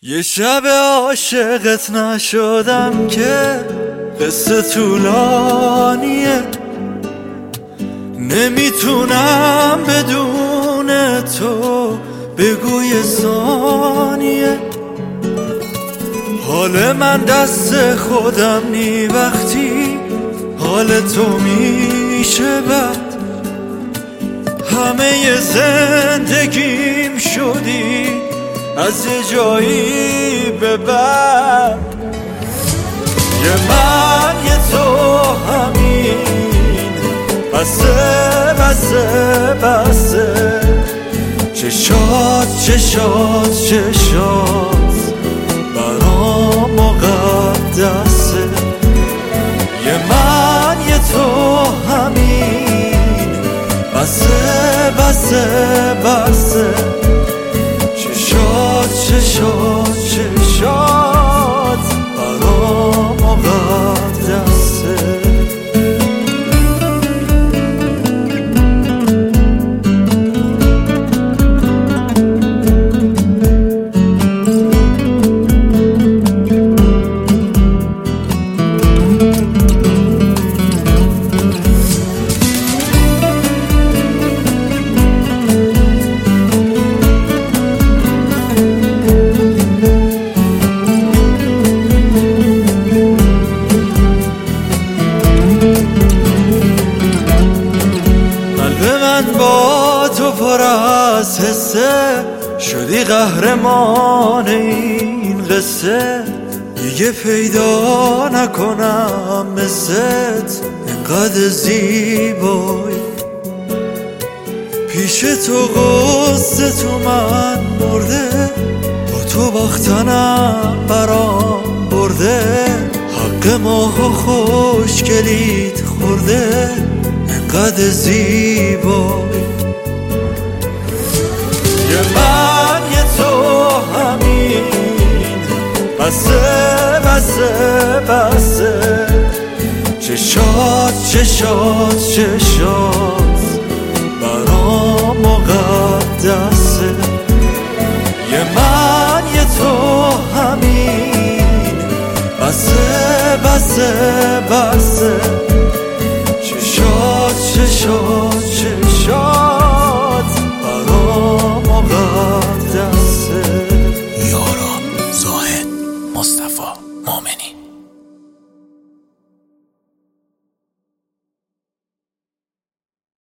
یه شب عاشقت نشدم که قصه طولانیه، نمیتونم بدون تو بگوی ثانیه. حال من دست خودم نی وقتی حال تو میشه بد. همه زندگیم شدی از یه جایی به بعد، یه من یه تو همین بسه بسه بسه. چشات چشات چشات برام مقدسه، یه من یه تو همین بسه بسه بسه. چشات چشات چشات برام مقدسه. با تو پر از حسه، شدی قهرمان این قصه. دیگه پیدا نکنم مثلت انقدر زیبایی. پیش تو قصه تو من مرده، با تو باختنم برام برده. حق ماه و خوشگلیت خورده انقدر زیبایی. یه من یه تو همین بسه بسه بسه. چشات چشات چشات